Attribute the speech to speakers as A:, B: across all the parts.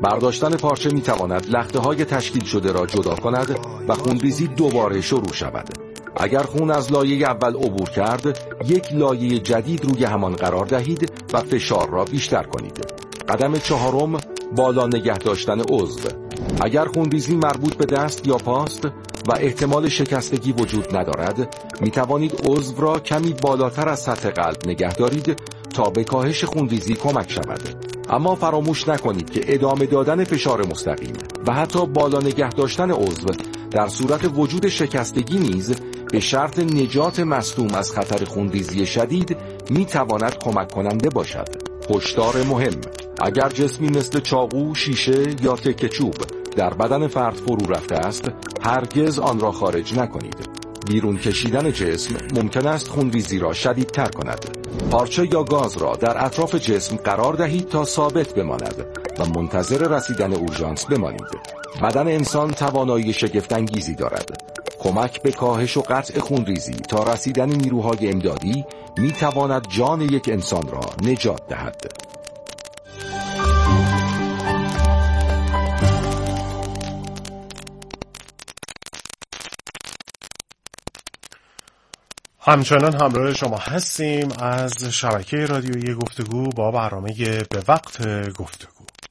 A: برداشتن پارچه میتواند لخته‌های تشکیل شده را جدا کند و خونریزی دوباره شروع شود. اگر خون از لایه اول عبور کرد، یک لایه جدید روی همان قرار دهید و فشار را بیشتر کنید. قدم چهارم، بالا نگه داشتن عضو. اگر خونریزی مربوط به دست یا پاست و احتمال شکستگی وجود ندارد، می توانید عضو را کمی بالاتر از سطح قلب نگه دارید تا به کاهش خونریزی کمک شود. اما فراموش نکنید که ادامه دادن فشار مستقیم و حتی بالا نگه داشتن عضو در صورت وجود شکستگی نیز به شرط نجات مصدوم از خطر خونریزی شدید می تواند کمک کننده باشد. هشدار مهم: اگر جسمی مثل چاقو، شیشه یا تکه چوب در بدن فرد فرو رفته است، هرگز آن را خارج نکنید. بیرون کشیدن جسم ممکن است خونریزی را شدیدتر کند. پارچه یا گاز را در اطراف جسم قرار دهید تا ثابت بماند و منتظر رسیدن اورژانس بمانید. بدن انسان توانایی شگفت‌انگیزی دارد. کمک به کاهش و قطع خونریزی تا رسیدن نیروهای امدادی می تواند جان یک انسان را نجات دهد.
B: همچنان همراه شما هستیم از شبکه رادیویی گفتگو با برنامه به وقت گفتگو.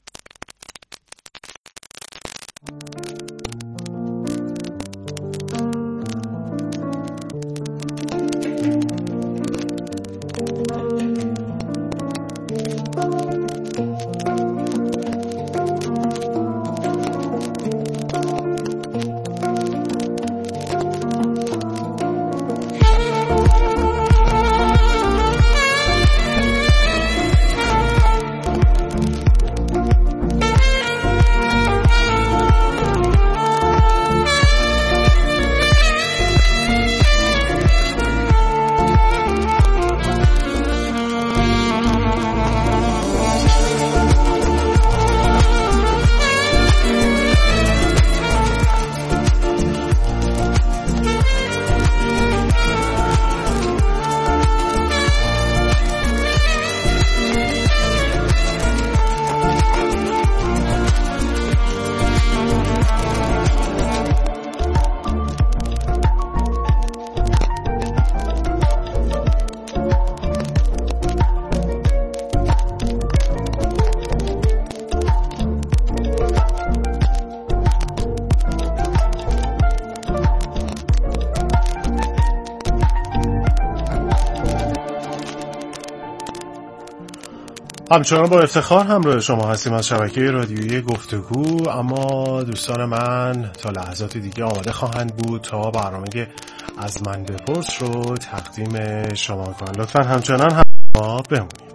B: همچنان با افتخار همراه شما هستیم از شبکه رادیویی گفتگو. اما دوستان من تا لحظات دیگه آماده خواهند بود تا برنامه از من بپرس رو تقدیم شما کنند. لطفاً همچنان هم با بمونید.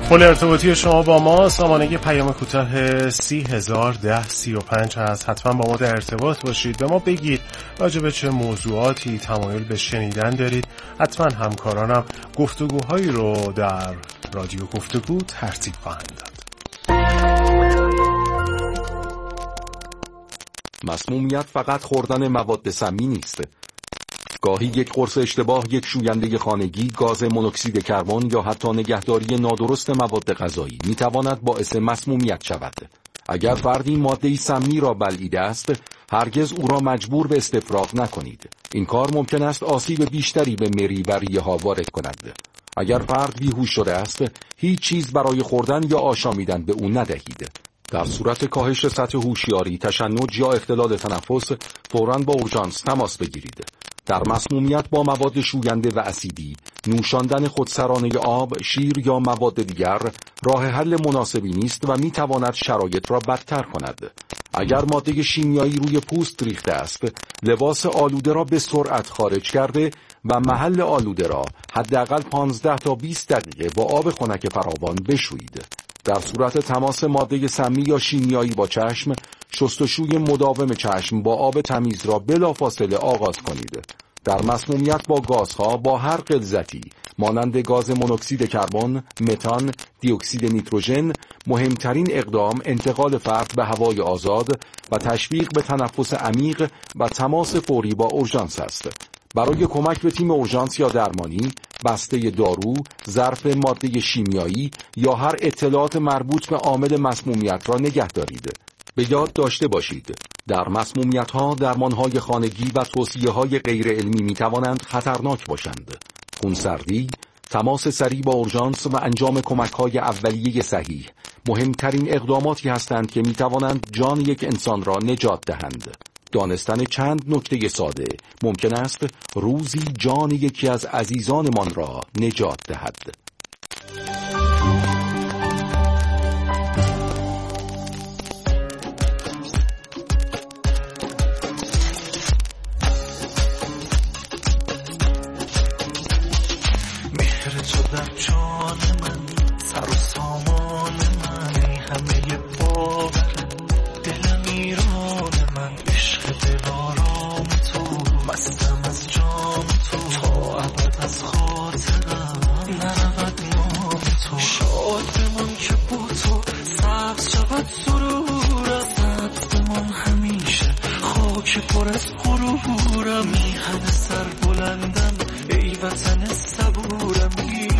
B: پل ارتباطی شما با ما سامانه پیام کوتاه 301035 هست. حتما با ما در ارتباط باشید، به ما بگید راجع به چه موضوعاتی تمایل به شنیدن دارید. حتما همکارانم گفتگوهایی رو در رادیو گفتگو ترتیب خواهند داد.
A: مسمومیت فقط خوردن مواد سمی نیست. گاهی یک قرص اشتباه، یک شوینده خانگی، گاز مونوکسید کربن یا حتی نگهداری نادرست مواد غذایی میتواند باعث مسمومیت شود. اگر فردی ماده‌ای سمی را بلعیده است، هرگز او را مجبور به استفراغ نکنید. این کار ممکن است آسیب بیشتری به مری و ریه ها وارد کند. اگر فرد بیهوش شده است، هیچ چیز برای خوردن یا آشامیدن به او ندهید. در صورت کاهش سطح هوشیاری، تشنج یا اختلال تنفس، فوراً با اورژانس تماس بگیرید. در مسمومیت با مواد شوینده و اسیدی، نوشاندن خودسرانه آب، شیر یا مواد دیگر راه حل مناسبی نیست و میتواند شرایط را بدتر کند. اگر ماده شیمیایی روی پوست ریخته است، لباس آلوده را به سرعت خارج کرده و محل آلوده را حداقل 15 تا 20 دقیقه با آب خنک فراوان بشویید. در صورت تماس ماده سمی یا شیمیایی با چشم، شستشوی مداوم چشم با آب تمیز را بلافاصله آغاز کنید. در مسمومیت با گازها با هر غلظتی مانند گاز مونوکسید کربن، متان، دی اکسید نیتروژن، مهمترین اقدام انتقال فرد به هوای آزاد و تشویق به تنفس عمیق و تماس فوری با اورژانس است. برای کمک به تیم اورژانس یا درمانی، بسته دارو، ظرف ماده شیمیایی یا هر اطلاعات مربوط به عامل مسمومیت را نگه دارید. به یاد داشته باشید، در مسمومیت‌ها درمان‌های خانگی و توصیه‌های غیر علمی می‌توانند خطرناک باشند. خونسردی، تماس سریع با اورژانس و انجام کمک‌های اولیه صحیح مهمترین اقداماتی هستند که می‌توانند جان یک انسان را نجات دهند. دانستن چند نکته ساده ممکن است روزی جان یکی از عزیزانمان را نجات دهد.
C: مهر تو در جان من، سر و سامان من، همه باور دلم ایران من، عشق دلارام تو، مستم از جام تو، تا ابد از خاطرم نرود نام تو. شاد بمان که با تو سبز شود سرورم، سبز بمان همیشه خاک پر از غرورم. میهن سر بلندم ای وطن صبورم،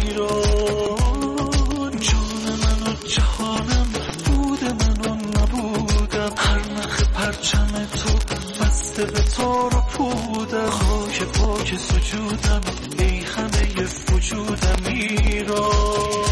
C: ایران جان من و جهانم، بود من و نبودم. هر نخ پرچم تو بسته به تار و پودم، خاک پاک سجودم ای همه وجودم. ایران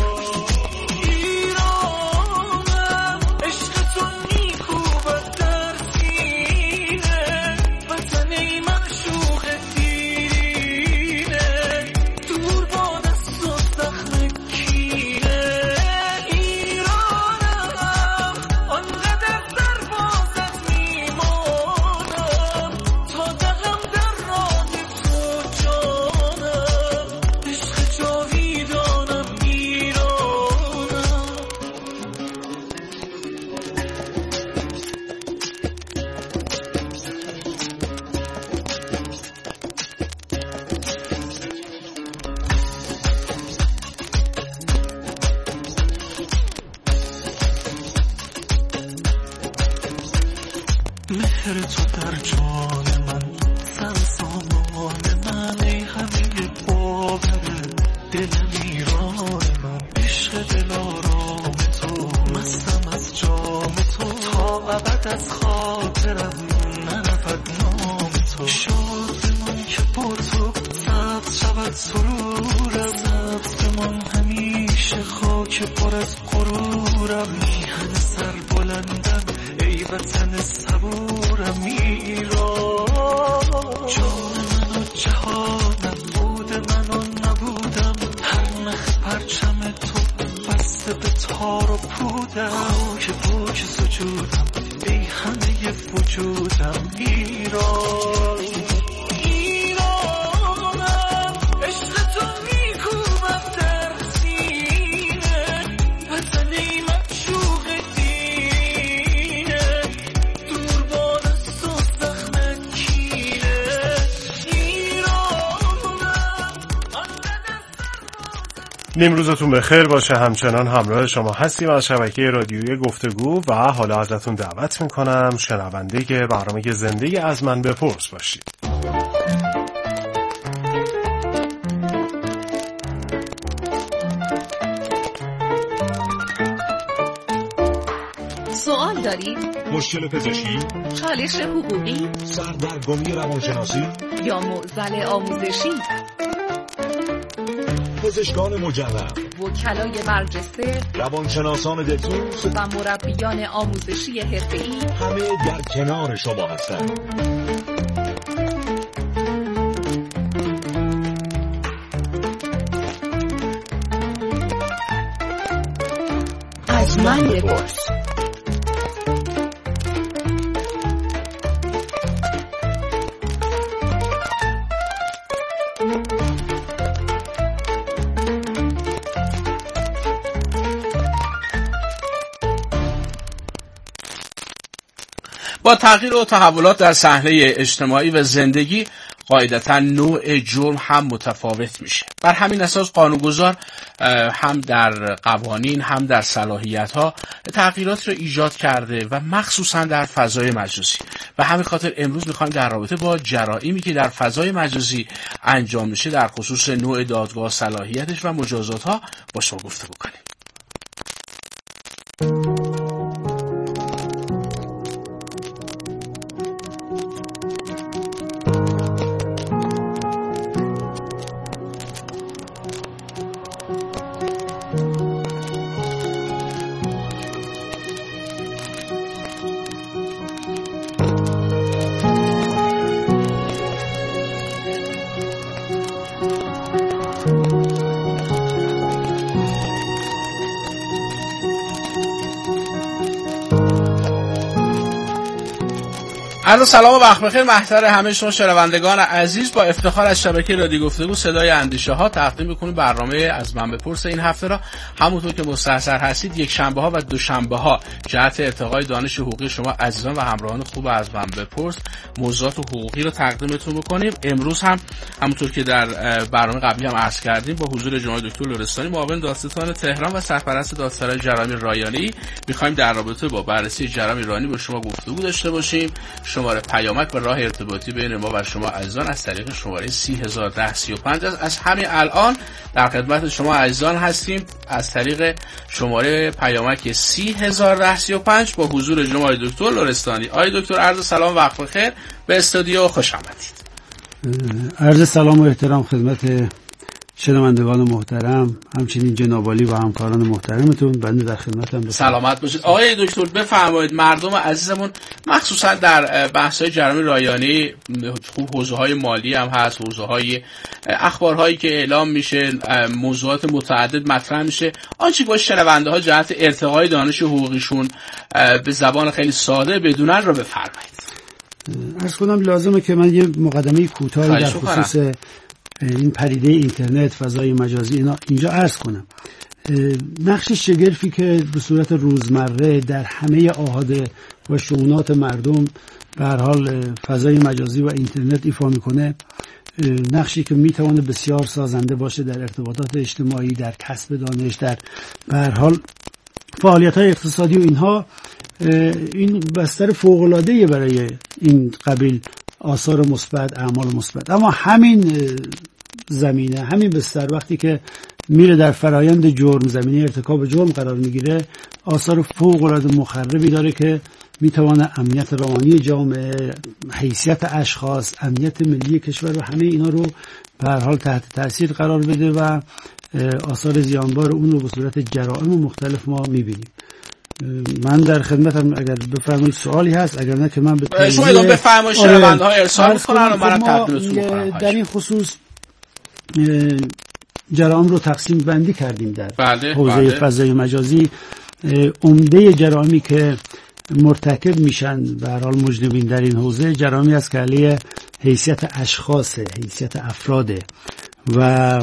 C: مهر تو در جان من، سر سامان من، ای همه باور دلم ایران من، عشق دلارام تو، مستم از جام تو، تا ابد از خاطرم نرود نام تو. شاد بمان که با تو سبز شود سرورم، سبز بمان همیشه خاک پر از غرورم. میهن سر بلندم ای وطن صبورم، ایران جان من و جهانم، بود من و نبودم. هر نخ پرچم تو بسته به تار و پودم، خاک پاک سجودم ای همه وجودم. ایران ایرانم، عشق تو میکوبم در سینه،
B: نیمروزتون بخیر باشه. همچنان همراه شما هستیم از شبکه رادیویی گفتگو و حالا ازتون دعوت میکنم شنونده برنامه زنده از من بپرس باشید.
D: سوال دارید؟
E: مشکل پزشکی؟
D: چالش حقوقی؟
E: سردرگمی روانشناسی؟
D: یا معضل آموزشی؟
E: پزشکان مجرب،
D: وکلای برجسته،
E: روانشناسان دلسوز
D: و مربیان آموزشی حرفه‌ای
E: همه در کنار شما هستند.
D: از من بپرس.
F: با تغییر و تحولات در صحنه اجتماعی و زندگی قاعدتاً نوع جرم هم متفاوت میشه. بر همین اساس قانونگذار هم در قوانین هم در صلاحیت‌ها تغییرات رو ایجاد کرده و مخصوصاً در فضای مجازی. و همین خاطر امروز می‌خوایم در رابطه با جرائمی که در فضای مجازی انجام میشه در خصوص نوع دادگاه، صلاحیتش و مجازات‌ها با شما گفتگو کنیم. عرض سلام و وقت بخیر محضر همه شما شنوندگان عزیز. با افتخار از شبکه رادیو گفتگو صدای اندیشه ها تقدیم می‌کنیم برنامه از من بپرس این هفته را. همونطور که مستحضر هستید یک شنبه ها و دوشنبه ها جهت ارتقای دانش حقوقی شما عزیزان و همراهان خوب از من بپرس موضوعات حقوقی رو تقدیمتون می‌کنیم. امروز هم همونطور که در برنامه قبلی هم عرض کردیم با حضور جناب دکتر لرستانی معاون دادستان تهران و سرپرست دادسرای جرایم رایانه‌ای می‌خوایم در رابطه با بررسی جرایم رایانه‌ای با شما گفتگو داشته باشیم. شماره پیامک و راه ارتباطی بین ما و شما عزیزان از طریق شماره 301035 از همین الان در خدمت شما عزیزان هستیم از طریق شماره پیامک 301035 با حضور جناب دکتر لرستانی. آقای دکتر عرض سلام و وقت بخیر، به استودیو خوش آمدید.
G: عرض سلام و احترام خدمت شنوندگان محترم، همچنین جنابعالی و همکاران محترمتون. بنده در خدمتم.
F: سلامت باشید. آقای دکتر بفرمایید مردم عزیزمون مخصوصا در بحث‌های جرایم رایانه‌ای خوب حوزه‌های مالی هم هست، حوزه‌های اخبارهایی که اعلام میشه، موضوعات متعدد مطرح میشه. آنچه باشه شنونده‌ها جهت ارتقای دانش حقوقیشون به زبان خیلی ساده بدونن رو بفرمایید.
G: عرض کنم لازمه که من یه مقدمه کوتاهی در خصوص این پدیده اینترنت، فضای مجازی اینجا عرض کنم. نقش شگرفی که به صورت روزمره در همه آحاد و شؤونات مردم به هر حال فضای مجازی و اینترنت ایفا میکنه، نقشی که میتونه بسیار سازنده باشه در ارتباطات اجتماعی، در کسب دانش، در به هر حال فعالیت‌های اقتصادی و اینها، این بستر فوق‌العاده‌ای برای این قبیل آثار مثبت، اعمال مثبت. اما همین زمینه، همین بستر وقتی که میره در فرایند جرم، زمینه ارتکاب جرم قرار میگیره، آثار فوق‌العاده مخربی داره که میتونه امنیت روانی جامعه، حیثیت اشخاص، امنیت ملی کشور و همه اینا رو به هر حال تحت تاثیر قرار بده و آثار زیانبار اون رو به صورت جرائم مختلف ما میبینیم. من در خدمتم، اگر بفرمایید سوالی هست، اگر نه که من به
F: شما ادامه بفرمایید. شنونده‌ها ارسال می‌کنن و منم تقدیمتون می‌کنم.
G: در این خصوص جرائم رو تقسیم بندی کردیم در حوزه فضای مجازی. عمده جرائمی که مرتکب میشن به هر حال مجرمین در این حوزه، جرائمی است که علیه حیثیت اشخاص، حیثیت افراده و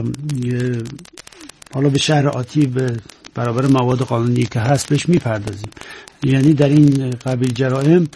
G: حالا به شهر آتی به برابر مواد قانونی که هست بهش میپردازیم. یعنی در این قبیل جرائم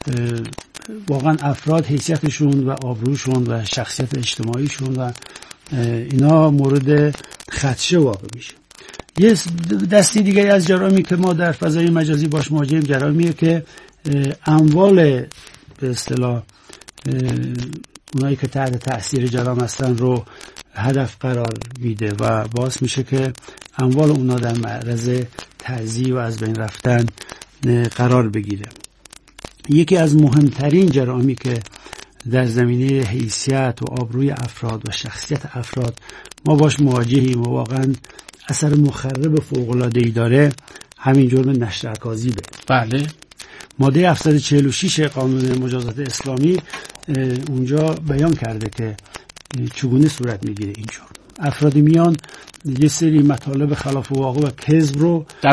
G: واقعا افراد حیثیتشون و آبروشون و شخصیت اجتماعیشون و اینا مورد خدشه واقع میشه. یه دستی دیگه از جرامی که ما در فضای مجازی باش مواجهیم جرامیه که اموال به اصطلاح اونایی که تحت تأثیر جرام هستن رو هدف قرار میده و باعث میشه که اموال اونا در معرض تضییع و از بین رفتن قرار بگیره. یکی از مهمترین جرامی که در زمینه حیثیت و آبروی افراد و شخصیت افراد ما باش مواجهیم و واقعا اثر مخرب فوق‌العاده‌ای داره همین جرم نشر اکاذیبه.
F: بله.
G: ماده 746 قانون مجازات اسلامی اونجا بیان کرده که چگونه صورت میگیره این جرم. افرادی میان یه سری مطالب خلاف واقع و کذب رو در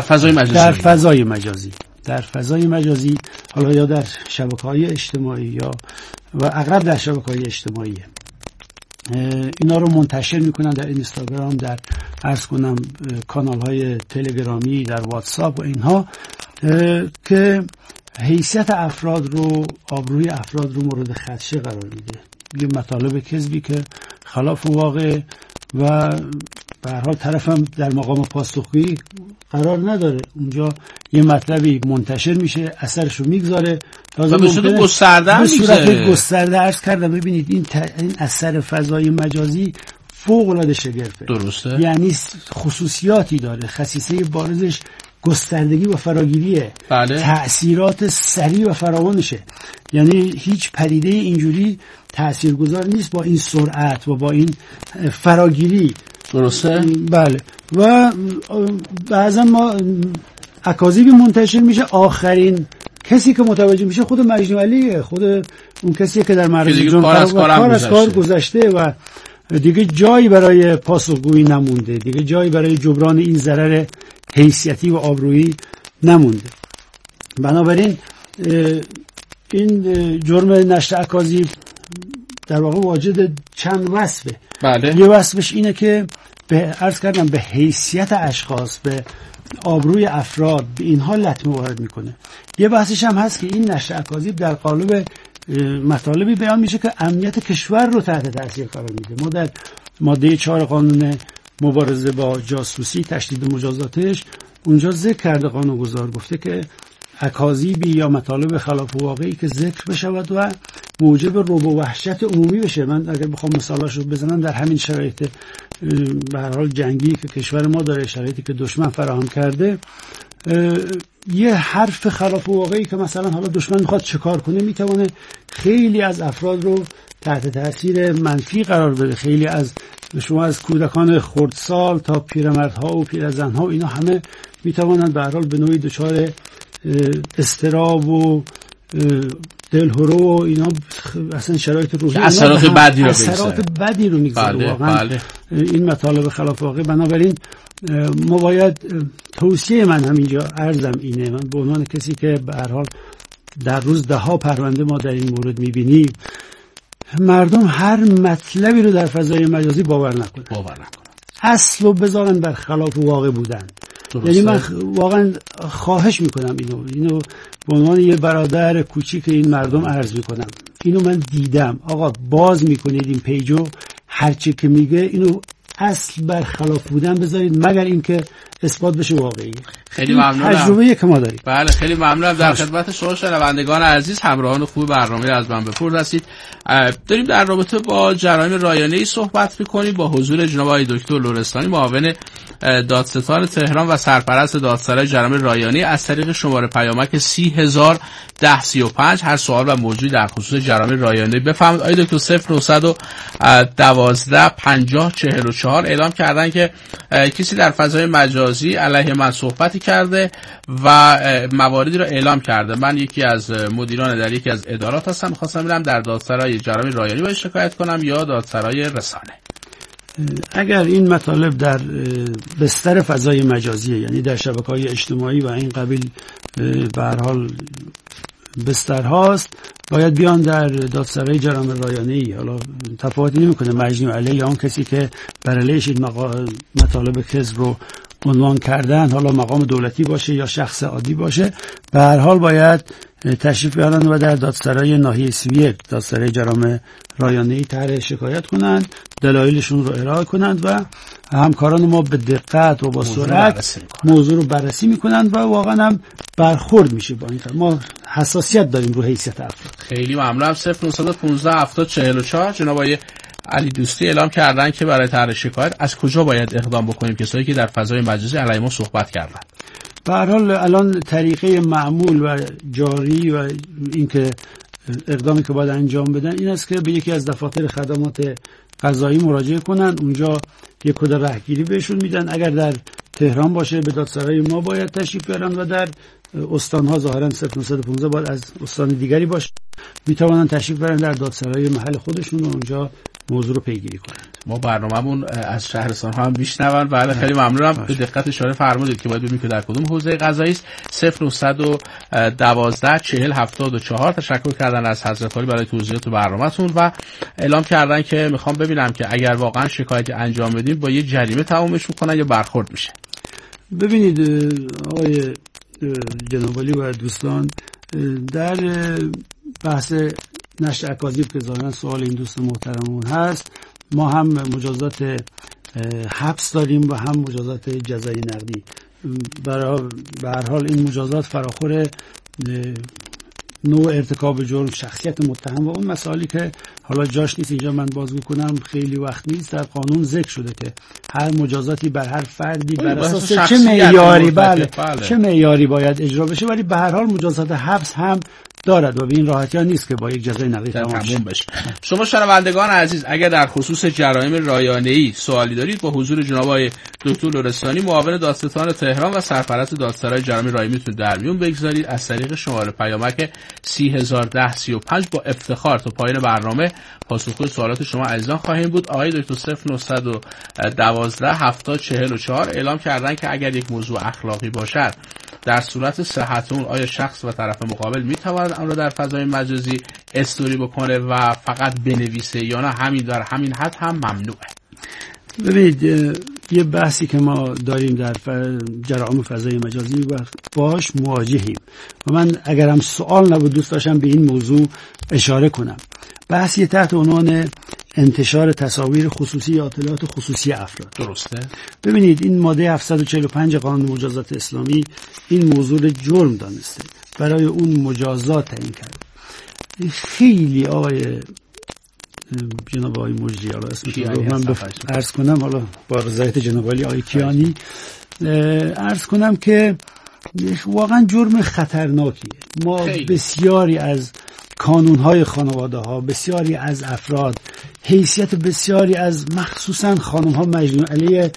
G: فضای مجازی حالا یا در شبکه‌های اجتماعی یا و اغلب در شبکه‌های اجتماعی اینا رو منتشر میکنن در اینستاگرام، در عرض کنم کانال‌های تلگرامی، در واتساپ و اینها که حیثیت افراد رو، آبروی افراد رو مورد خدشه قرار میده. یه مطالب کذبی که خلاف واقع و به هر حال طرفم در مقام پاسخگویی قرار نداره. اونجا یه مطلبی منتشر میشه، اثرش رو میگذاره
F: و به صورت
G: گسترده عرض کردم. ببینید این اثر فضای مجازی فوق العاده شگرفه.
F: درسته.
G: یعنی خصوصیاتی داره، خصیصه بارزش گستردگی و فراگیریه.
F: بله.
G: تأثیرات سریع و فراوانشه. یعنی هیچ پدیده اینجوری تأثیرگذار نیست با این سرعت و با این فراگیری.
F: درسته؟
G: بله. و بعضا ما اکاذیبی منتشر میشه، آخرین کسی که متوجه میشه خود مجنی علیه، خود اون کسی که در معرض جرم کار از کار گذشته و دیگه جایی برای پاسخگویی نمونده، دیگه جایی برای جبران این ضرر حیثیتی و آبرویی نمونده. بنابراین این جرم نشر اکاذیب در واقع واجد چند وصفه.
F: بله.
G: یه وصفش اینه که عرض کردم به حیثیت اشخاص، به آبروی افراد، به اینها لطمه وارد میکنه. یه بحثش هم هست که این نشر اکاذیب در قالب مطالبی بیان میشه که امنیت کشور رو تحت تاثیر قرار میده. ما در ماده 4 قانون مبارزه با جاسوسی تشدید مجازاتش اونجا ذکر کرده، قانونگذار گفته که اکاذیبی یا مطالب خلاف واقعی که ذکر بشود و موجب رعب و وحشت عمومی بشه. من اگر بخوام مثالاشو بزنم در همین شرایط به هر حال جنگی که کشور ما داره، شرایطی که دشمن فراهم کرده، یه حرف خلاف واقعی که مثلا حالا دشمن میخواد چکار کنه میتونه خیلی از افراد رو تحت تاثیر منفی قرار بده. خیلی از شما از کودکان خردسال تا پیرمردها و پیرزنها اینا همه میتوانند به هر حال به نوعی دچار اضطراب و دلهرو و اینا اصلا شرایط روحی
F: اثرات
G: بدی رو میگذاره. واقعا این مطالب خلاف واقع. بنابراین ما باید، توصیه من همینجا عرضم اینه، من به عنوان کسی که به هر حال در روز 10 پرونده ما در این مورد میبینیم، مردم هر مطلبی رو در فضای مجازی باور نکنن. اصل رو بذارن بر خلاف واقع بودن. یعنی من واقعا خواهش میکنم اینو به عنوان یه برادر کوچیک این مردم عرض میکنم. اینو من دیدم. آقا باز میکنید این پیجو، هرچی که میگه اینو اصل بر خلاف بودن بذارید مگر اینکه اثبات بشه واقعی.
F: خیلی ممنونم.
G: تجربه‌ای که ما داریم.
F: بله خیلی ممنونم. در خدمت شما شنوندگان عزیز، همراهان خوب برنامه از من بپرس هستید. داریم در رابطه با جرایم رایانه‌ای صحبت می‌کنیم با حضور جناب آقای دکتر لرستانی، معاون دادستان تهران و سرپرست دادسرای جرایم رایانه‌ای، از طریق شماره پیامک 3011035 هر سوال و موضوعی در خصوص جرایم رایانه‌ای بفرمایید. آقای دکتر 0912 50 44 اعلام کردن که کسی در فضای مجازی علیه من صحبتی کرده و مواردی رو اعلام کرده. من یکی از مدیران در یکی از ادارات هستم، می‌خواستم برم در دادسرای جرایم رایانه‌ای باید شکایت کنم یا دادسرای رسانه.
G: اگر این مطالب در بستر فضای مجازیه، یعنی در شبکه‌های اجتماعی و این قبیل به هر حال بستر هاست، باید بیان در دادسرای جرایم رایانه‌ای. حالا تفاوتی نمی‌کنه مجنی علیه یا اون کسی که بر علیهش این مطالب کذب رو عنوان کردن، حالا مقام دولتی باشه یا شخص عادی باشه، به هر حال باید تشریف بیارن و در دادسرای ناحیه 31 دادسرای جرائم رایانه‌ای طرح شکایت کنند، دلایلشون رو ارائه کنند و همکاران ما به دقت و با سرعت موضوع رو بررسی میکنند و واقعا هم برخورد میشه با این. ما حساسیت داریم رو حیثیت افراد.
F: خیلی ممنونم. 0915 70 44 جناب آقای علی دوستی اعلام کردن که برای طرح شکایت از کجا باید اقدام بکنیم، کسایی که در فضای مجازی علیه ما صحبت کردن؟
G: به هر حال الان طریقه معمول و جاری و اینکه اقدامی که باید انجام بدن این است که به یکی از دفاتر خدمات قضایی مراجعه کنن، اونجا یک کد راهگیری بهشون میدن. اگر در تهران باشه به دادسرای ما باید تشریف بیارن و در استان‌ها ظاهراً 0915 باید از استان دیگری باشه، میتوانن تشریف بیارن در دادسرای محل خودشون و اونجا موضوع رو پیگیری کنن.
F: ما برنامه‌مون از شهرستان ها هم میشنون. بله خیلی ممنونم. به دقت اشاره فرمودید که باید ببینیم که در کدوم حوزه قضایی است. 0912 40 74 تشکر کردن از حضرت عالی برای توضیحات برنامه‌تون و اعلام کردن که میخوام ببینم که اگر واقعا شکایتی انجام بدیم با یه جریمه تمومش میکنن یا برخورد میشه.
G: ببینید آقای جناب عالی و دوستان، در بحث نشر اکاذیب که ظاهرا سوال این دوست محترمون هست، ما هم مجازات حبس داریم و هم مجازات جزای نقدی. به هر حال این مجازات فراخور نوع ارتکاب جرم، شخصیت متهم و اون مسائلی که حالا جاش نیست اینجا من بازگو کنم، خیلی وقت نیست، در قانون ذکر شده که هر مجازاتی بر هر فردی بر اساس چه معیاری چه معیاری باید اجرا بشه، ولی به هر حال مجازات حبس هم دارد و به این راحتی ها نیست که با یک جزای نقدی تمام بشه.
F: شما شنوندگان عزیز اگر در خصوص جرایم رایانه‌ای سوالی دارید با حضور جناب آقای دکتر لرستانی معاون دادستان تهران و سرپرست دادسرای جرایم رایانه‌ای میتونید در میون بگذارید. از طریق شماره پیامک 3001035 با افتخار تا پایان برنامه پاسخگوی سوالات شما عزیزان خواهیم بود. آقای دکتر 0912 70 44 اعلام کردن که اگر یک موضوع اخلاقی باشد در صورت صحت اون آیا شخص و طرف مقابل میتواند آن را در فضای مجازی استوری بکنه و فقط بنویسه یا نه همین در همین حد هم ممنوعه؟
G: ببینید یه بحثی که ما داریم در جرائم فضای مجازی و باش مواجهیم و من اگرم سوال نبود دوست داشتم به این موضوع اشاره کنم. بحثی تحت عنوان انتشار تصاویر خصوصی یا اطلاعات خصوصی افراد.
F: درسته؟
G: ببینید این ماده 745 قانون مجازات اسلامی این موضوع رو جرم دانسته، برای اون مجازات تعیین کرد. خیلی آقای جناب آقای مجری، حالا اسمش رو من عرض کنم، حالا با رضایت جناب آقای کیانی عرض کنم که واقعا جرم خطرناکیه. ما بسیاری از کانونهای خانواده ها، بسیاری از افراد، حیثیت بسیاری از مخصوصا خانم ها مجنون علیه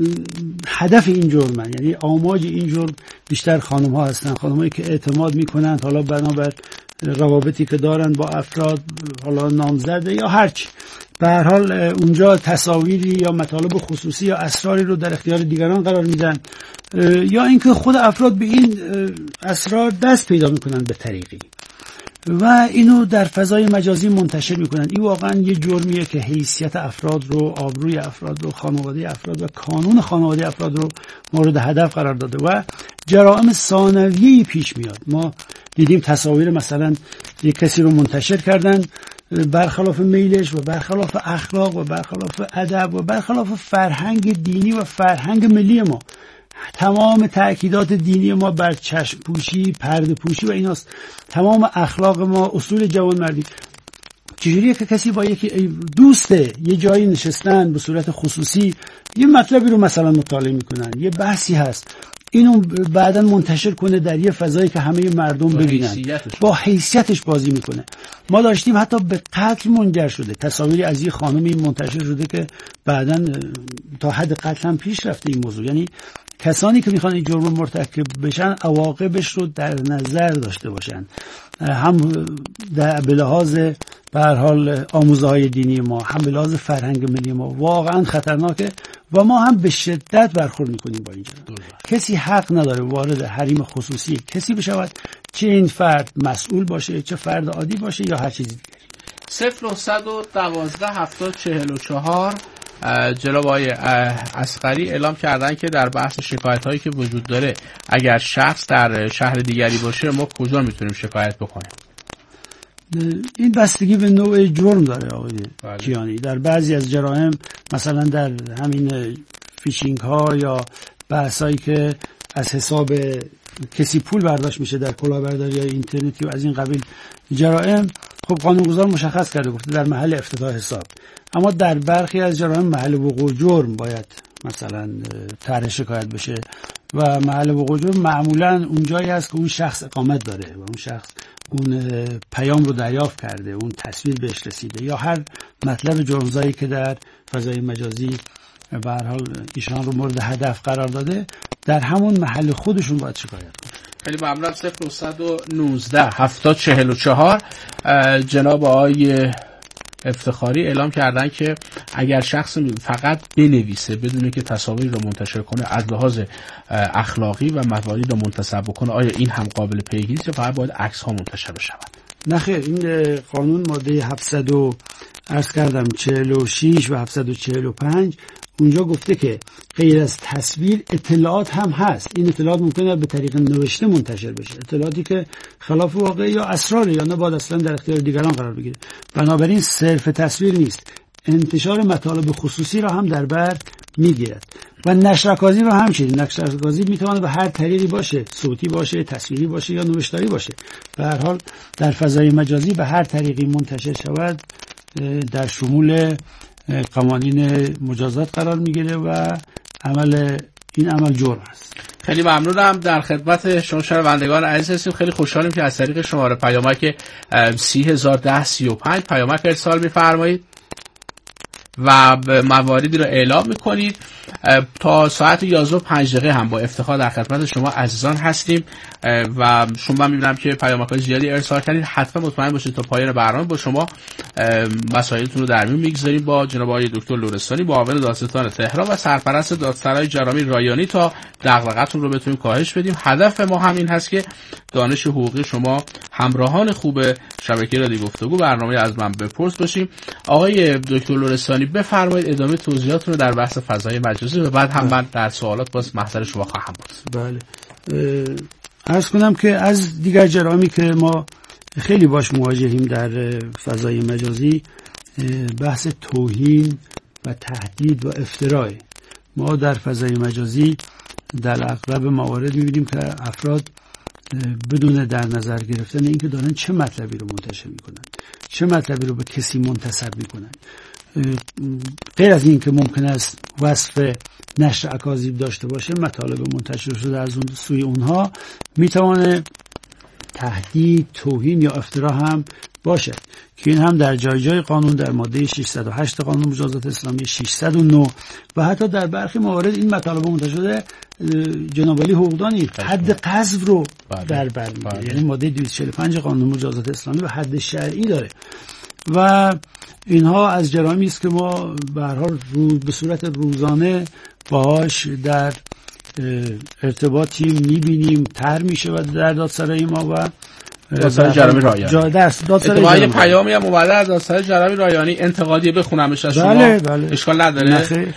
G: هدف این جرمن، یعنی آماج این جرم بیشتر خانم ها هستن، خانم هایی که اعتماد میکنند حالا بنابر روابطی که دارن با افراد، حالا نامزده یا هرچی، به هر حال اونجا تصاویری یا مطالب خصوصی یا اسراری رو در اختیار دیگران قرار میدن یا اینکه خود افراد به این اسرار دست پیدا میکنن به طریقی و اینو در فضای مجازی منتشر میکنن. این واقعا یه جرمیه که حیثیت افراد رو، آبروی افراد رو، خانواده افراد و کانون خانواده افراد رو مورد هدف قرار داده و جرائم ثانویه‌ای پیش میاد. ما دیدیم تصاویر مثلا یک کسی رو منتشر کردن برخلاف میلش و برخلاف اخلاق و برخلاف ادب و برخلاف فرهنگ دینی و فرهنگ ملی ما. تمام تأکیدات دینی ما بر چشم پوشی، پرده پوشی و ایناست. تمام اخلاق ما، اصول جوانمردی. چجوریه که کسی با یکی دوسته یه جایی نشستن به صورت خصوصی یه مطلبی رو مثلا مطالعه میکنن، یه بحثی هست، اینو بعداً منتشر کنه در یه فضایی که همه مردم ببینن، با حیثیتش بازی میکنه. ما داشتیم حتی به قتل منجر شده، تصاویری از یه خانمی منتشر شده که بعداً تا حد قتل هم پیش رفته این موضوع. یعنی کسانی که میخوان این جرم مرتکب بشن عواقبش رو در نظر داشته باشن، هم به لحاظ به هر حال آموزه‌های دینی ما، هم به لحاظ فرهنگ ملی ما واقعا خطرناکه و ما هم به شدت برخورد میکنیم با این جرم. کسی حق نداره وارد حریم خصوصی کسی بشود، چه این فرد مسئول باشه، چه فرد عادی باشه یا هر چیزی دیگری.
F: 0912 70 44 جناب آقای اصغری اعلام کردن که در بحث شکایت هایی که وجود داره اگر شخص در شهر دیگری باشه ما کجا میتونیم شکایت بکنیم؟
G: این بستگی به نوع جرم داره آقای کیانی. در بعضی از جرائم مثلا در همین فیشینگ ها یا بحثایی که از حساب کسی پول برداشت میشه در کلاهبرداری یا اینترنتی و از این قبیل جرائم، خب قانونگذار مشخص کرده گفته در محل افتتاح حساب. اما در برخی از جرائم محل وقوع جرم باید مثلا طرح شکایت بشه و محل وقوع جرم معمولا اونجایی هست که اون شخص اقامت داره و اون شخص اون پیام رو دریافت کرده، اون تصویر بهش رسیده یا هر مطلب جرمزایی که در فضای مجازی به هر حال ایشان رو مورد هدف قرار داده، در همون محل خودشون باید شکایت کنه.
F: خیلی ممنون. 0919 7044 جناب آقای افتخاری اعلام کردن که اگر شخص فقط بنویسه بدون که تصاویر رو منتشر کنه از لحاظ اخلاقی و مواردی رو منتسب بکنه، آیا این هم قابل پیگیری است یا فقط باید عکس ها منتشر بشود؟
G: نه خیر، این قانون ماده 746 و 745 اونجا گفته که غیر از تصویر اطلاعات هم هست. این اطلاعات ممکنه به طریق نوشته منتشر بشه، اطلاعاتی که خلاف واقع یا اسرار یا نه باید اصلا در اختیار دیگران قرار بگیره. بنابراین صرف تصویر نیست، انتشار مطالب خصوصی را هم در بر میگیرد و نشرکازی را همچنین. نشرکازی میتونه به هر طریقی باشه، صوتی باشه، تصویری باشه یا نوشتاری باشه. به هر حال در فضای مجازی به هر طریقی منتشر شود در شمول قوانین مجازات قرار میگیره و این عمل جرم است.
F: خیلی ممنونم. در خدمت شما شنوندگان عزیز هستیم. خیلی خوشحالیم که از طریق شماره پیامک 301035 پیامک ارسال می‌فرمایید و مواردی رو اعلام می‌کنید. تا ساعت 11:05 هم با افتخار در خدمت شما عزیزان هستیم و شما می‌بینم که پیامک‌های زیادی ارسال کردید. حتما مطمئن باشید تا پایان برنامه با شما مسائلتون رو در میون می‌گذاریم با جناب آقای دکتر لرستانی، معاون دادستان تهران و سرپرست دادسرای جرامی رایانی تا دغدغه‌تون رو بتونیم کاهش بدیم. هدف ما همین هست که دانش حقوقی شما همراهان خوب شبکه رادیو گفتگو برنامه از من بپرس باشیم. آقای دکتر لرستانی بفرمایید ادامه توضیحاتتون رو در بحث فضای مجازی و بعد هم من در سوالات باز محضر شما خواهم بود.
G: بله. عرض کنم که از دیگر جرامی که ما خیلی باش مواجهیم در فضای مجازی بحث توهین و تهدید و افتراء. ما در فضای مجازی در اغلب موارد می‌بینیم که افراد بدون در نظر گرفتن اینکه دارن چه مطلبی رو منتشر میکنن، چه مطلبی رو به کسی منتسب میکنن، غیر از این که ممکن است وصف نشر اکاذیب داشته باشه، مطالب منتشر شده از اون سوی اونها میتوانه تهدید، توهین یا افترا هم باشه که این هم در جای قانون در ماده 608 قانون مجازات اسلامی، 609 و حتی در برخی موارد این مطالب منتشر شده جناب عالی حقوقدانی حد قذف رو در بر میگیره. یعنی ماده 245 قانون مجازات اسلامی و حد شرعی داره و اینها از جرائمی است که ما به هر حال به صورت روزانه باهاش در ارتباطی میبینیم، طرح میشه و در دادسرای ما و
F: دادسرای جرامی رایانی
G: دادسرای
F: پیامی هم اومده از دادسرای جرامی رایانی انتقادی بخونمش از شما.
G: بله.
F: اشکال نداره.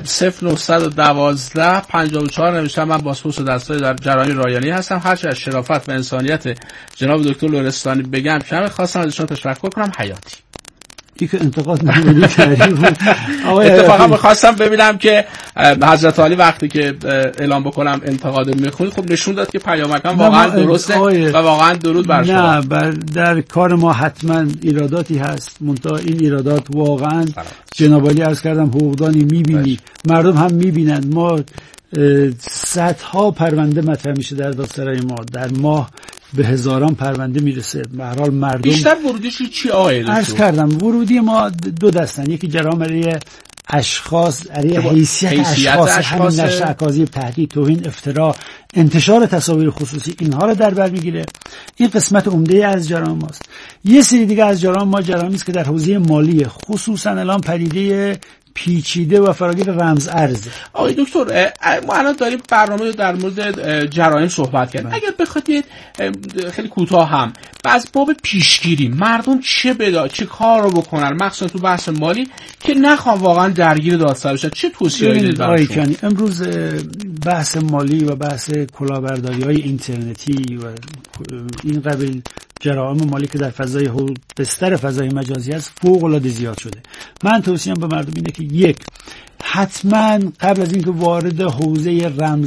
F: 0912 54 نوشتم من بازپرس دادسرای جرامی رایانی هستم. هرچه از شرافت و انسانیت جناب دکتر لرستانی بگم کمه. خواستم ازشون تشکر کنم. حیاتی
G: این که انتقاد نمونی کردیم.
F: اتفاقا می‌خواستم ببینم که حضرت علی وقتی که اعلام بکنم انتقاد میخونید خب نشون داد که پیامکم واقعا درسته و واقعا درود بر شما.
G: نه در کار ما حتما ایراداتی هست، منتها این ایرادات واقعا جناب علی عرض کردم حقوقدانی میبینی، مردم هم میبینن. ما صدها پرونده مطرح میشه در دادسرای ما، در ماه به هزاران پرونده میرسه. به هر حال مردم
F: بیشتر ورودیش چی آقای دکتر؟
G: عرض کردم ورودی ما دو دستن، یکی جرائم علیه اشخاص، علیه حیثیت اشخاص، نشر اکاذیب، تهدید، توهین، افترا، انتشار تصاویر خصوصی، اینها رو در بر میگیره. این قسمت عمده از جرائم ماست. یه سری دیگه از جرائم ما جرائمی است که در حوزه مالی، خصوصا الان پدیده پیچیده و فراگیر رمز ارزه.
F: آقای دکتر ما الان داریم برنامه در مورد جرایم صحبت کردیم. اگر بخواید خیلی کوتاه هم از باب پیشگیری مردم چه کار رو بکنن، مخصوصا تو بحث مالی، که نخوان واقعا درگیر دادسرا بشن، چه توصیه‌ای دارید براشون؟
G: امروز بحث مالی و بحث کلاهبرداری‌های اینترنتی و این قبیل جرائم مالی که در فضای بستر فضای مجازی هست فوق‌العاده زیاد شده. من توصیه‌ام به مردم اینه که یک، حتما قبل از اینکه وارد حوزه رمز